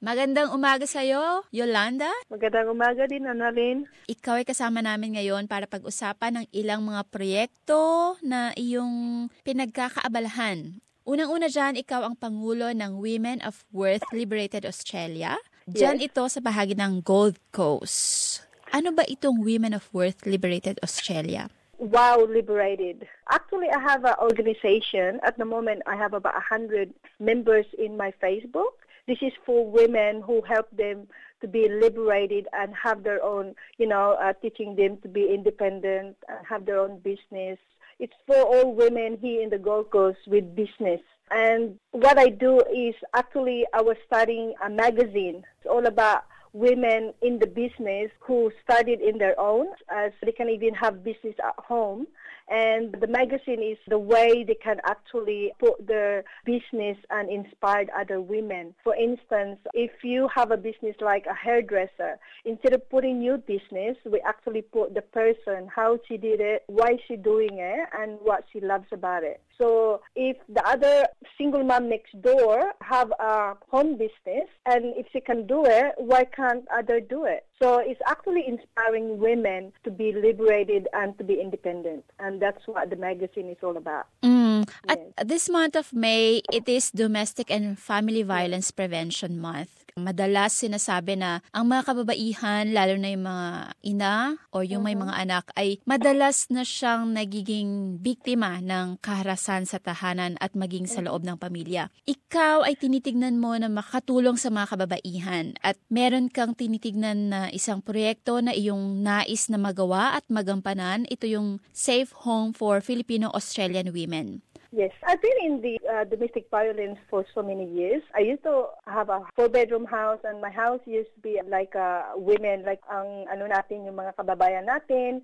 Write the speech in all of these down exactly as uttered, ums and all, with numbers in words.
Magandang umaga sa'yo, Yolanda. Magandang umaga din, Annalyn. Ikaw ay kasama namin ngayon para pag-usapan ng ilang mga proyekto na iyong pinagkakaabalahan. Unang-una dyan, ikaw ang Pangulo ng Women of Worth Liberated Australia. Diyan Yes. ito sa bahagi ng Gold Coast. Ano ba itong Women of Worth Liberated Australia? Wow, liberated. Actually, I have an organization. At the moment, I have about one hundred members in my Facebook. This is for women who help them to be liberated and have their own, you know, uh, teaching them to be independent, uh, have their own business. It's for all women here in the Gold Coast with business. And what I do is actually I was starting a magazine. It's all about women in the business who started in their own, as they can even have business at home. And the magazine is the way they can actually put their business and inspire other women. For instance, if you have a business like a hairdresser, instead of putting your business, we actually put the person, how she did it, why she doing it, and what she loves about it. So if the other single mom next door have a home business, and if she can do it, why can't other do it? So it's actually inspiring women to be liberated and to be independent. And that's what the magazine is all about. Mm. Yes. At this month of May, it is Domestic and Family Violence Prevention Month. Madalas sinasabi na ang mga kababaihan, lalo na yung mga ina o yung may mga anak, ay madalas na siyang nagiging biktima ng kaharasan sa tahanan at maging sa loob ng pamilya. Ikaw ay tinitignan mo na makatulong sa mga kababaihan at meron kang tinitignan na isang proyekto na iyong nais na magawa at magampanan. Ito yung Safe Home for Filipino-Australian Women. Yes, I've been in the uh, domestic violence for so many years. I used to have a four-bedroom house, and my house used to be like uh, women, like ang ano natin, yung mga kababayan natin,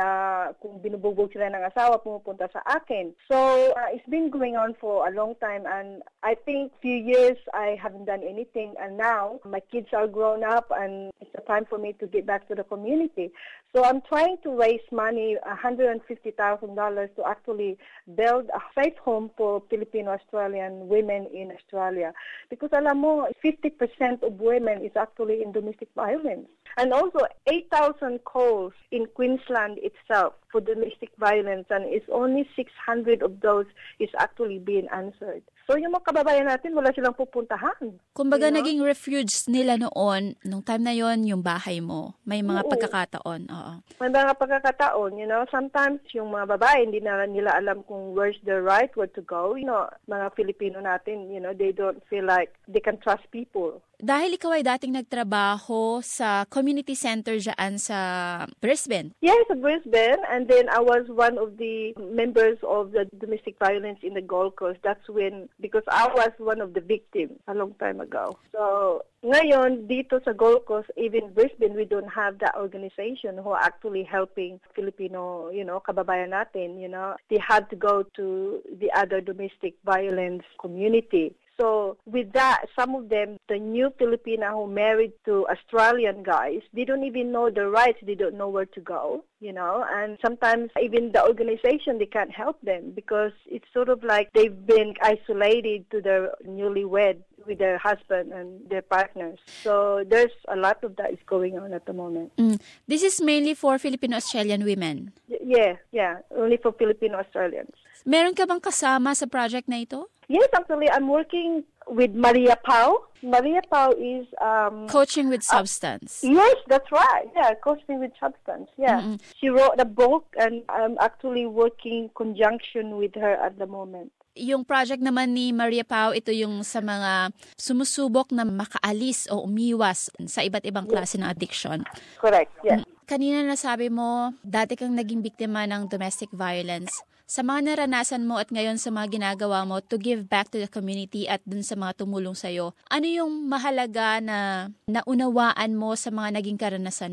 na kung binubugbog sila ng asawa, pumupunta sa akin. So uh, it's been going on for a long time, and I think few years I haven't done anything, and now my kids are grown up, and it's a time for me to get back to the community. So I'm trying to raise money, one hundred fifty thousand dollars, to actually build a safe home for Filipino-Australian women in Australia. Because alam mo, fifty percent of women is actually in domestic violence. And also, eight thousand calls in Queensland itself for domestic violence, and it's only six hundred of those is actually being answered. So yung mga kababayan natin, wala silang pupuntahan. Kumbaga, You know? naging refuge nila noon, nung time na yon yung bahay mo. May mga Oo. pagkakataon. Oo. May mga pagkakataon, you know, sometimes yung mga babae, hindi na nila alam kung where's the right, where to go. You know, mga Filipino natin, you know, they don't feel like they can trust people. Dahil ikaw ay dating nagtrabaho sa community center dyan sa Brisbane. Yes, in Brisbane, and then I was one of the members of the domestic violence in the Gold Coast. That's when, because I was one of the victims a long time ago. So, ngayon, dito sa Gold Coast, even Brisbane, we don't have that organization who are actually helping Filipino, you know, kababayan natin, you know. They had to go to the other domestic violence community. So with that, some of them, the new Filipina who married to Australian guys, they don't even know the rights, they don't know where to go, you know, and sometimes even the organization, they can't help them because it's sort of like they've been isolated to their newlywed with their husband and their partners. So there's a lot of that is going on at the moment. Mm. This is mainly for Filipino-Australian women. Y- yeah, yeah, only for Filipino-Australians. Meron ka bang kasama sa project na ito? Yes, actually, I'm working with Maria Pau. Maria Pau is... Um, Coaching with Substance. Uh, yes, that's right. Yeah, coaching with Substance. Yeah. Mm-mm. She wrote a book, and I'm actually working conjunction with her at the moment. Yung project naman ni Maria Pau, ito yung sa mga sumusubok na makaalis o umiwas sa iba't ibang klase ng addiction. Correct, yeah. Kanina nasabi mo, dati kang naging biktima ng domestic violence. Sa mga naranasan mo at ngayon sa mga ginagawa mo to give back to the community at dun sa mga tumulong sa'yo, ano yung mahalaga na naunawaan mo sa mga naging karanasan mo?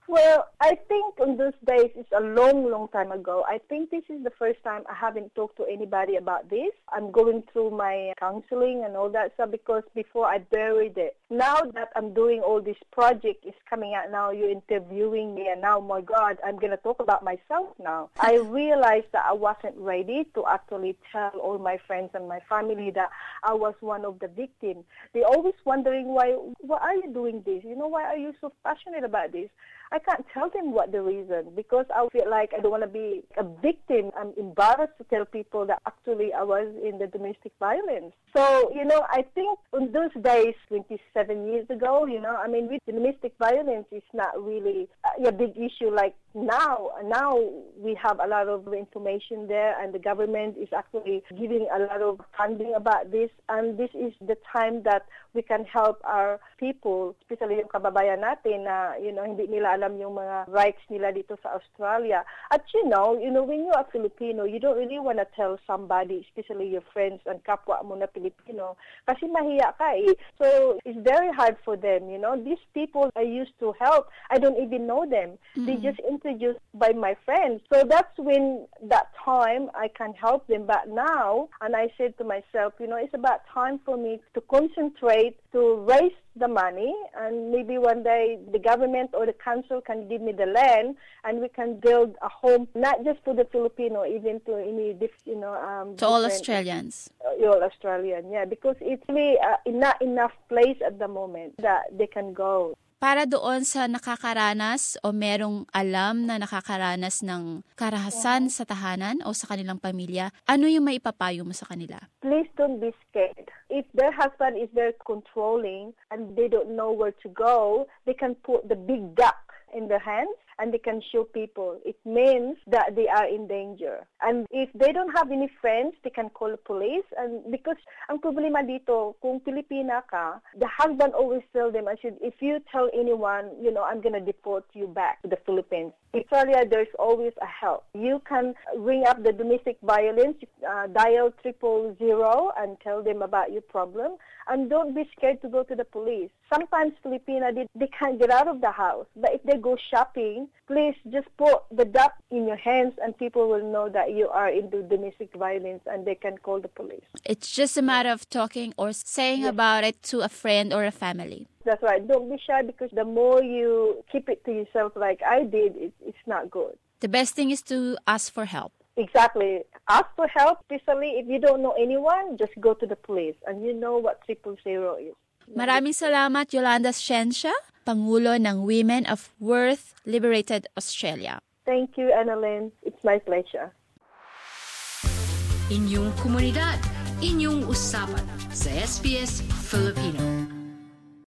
Well, I think on those days, it's a long, long time ago. I think this is the first time I haven't talked to anybody about this. I'm going through my counseling and all that stuff because before I buried it. Now that I'm doing all this project is coming out now, you're interviewing me, and now, my God, I'm going to talk about myself now. I realized that I wasn't ready to actually tell all my friends and my family that I was one of the victims. They're always wondering, why, why are you doing this? You know, why are you so passionate about this? I can't tell them what the reason because I feel like I don't want to be a victim. I'm embarrassed to tell people that actually I was in the domestic violence. So, you know, I think on those days, twenty-seven years ago, you know, I mean, with domestic violence is not really a big issue like now. Now we have a lot of information there, and the government is actually giving a lot of funding about this. And this is the time that we can help our people, especially yung kababayan natin na, you know, hindi nila alam yung mga rights nila dito sa Australia. At you know, you know, when you're a Filipino, you don't really want to tell somebody, especially your friends and kapwa mo na Filipino, kasi mahiya ka eh. So it's very hard for them, you know. These people I used to help, I don't even know them. Mm-hmm. They just introduced by my friends. So that's when that time I can help them. But now, and I said to myself, you know, it's about time for me to concentrate, to raise the money, and maybe one day the government or the council can give me the land, and we can build a home not just for the Filipino, even to any, you know, um, to all Australians. Uh, all Australian, yeah, because it's really uh, not enough place at the moment that they can go. Para doon sa nakakaranas o merong alam na nakakaranas ng karahasan sa tahanan o sa kanilang pamilya, ano yung maipapayo mo sa kanila? Please don't be scared. If their husband is very controlling and they don't know where to go, they can put the big duck in their hands and they can show people. It means that they are in danger. And if they don't have any friends, they can call the police. And because ang problema dito, kung Pilipina ka, the husband always tell them, I said, if you tell anyone, you know, I'm going to deport you back to the Philippines. In Australia, there's always a help. You can ring up the domestic violence, uh, dial triple zero and tell them about your problem. And don't be scared to go to the police. Sometimes Filipina, they, they can't get out of the house. But if they go shopping, please just put the duck in your hands and people will know that you are into domestic violence and they can call the police. It's just a matter of talking or saying yes. about it to a friend or a family. That's right. Don't be shy because the more you keep it to yourself like I did, it, it's not good. The best thing is to ask for help. Exactly. Ask for help, especially if you don't know anyone, just go to the police and you know what triple zero is. Maraming salamat, Yolanda Sciencia, Pangulo ng Women of Worth Liberated Australia. Thank you, Annalyn. It's my pleasure. Inyong komunidad, inyong usapan sa S B S Filipino.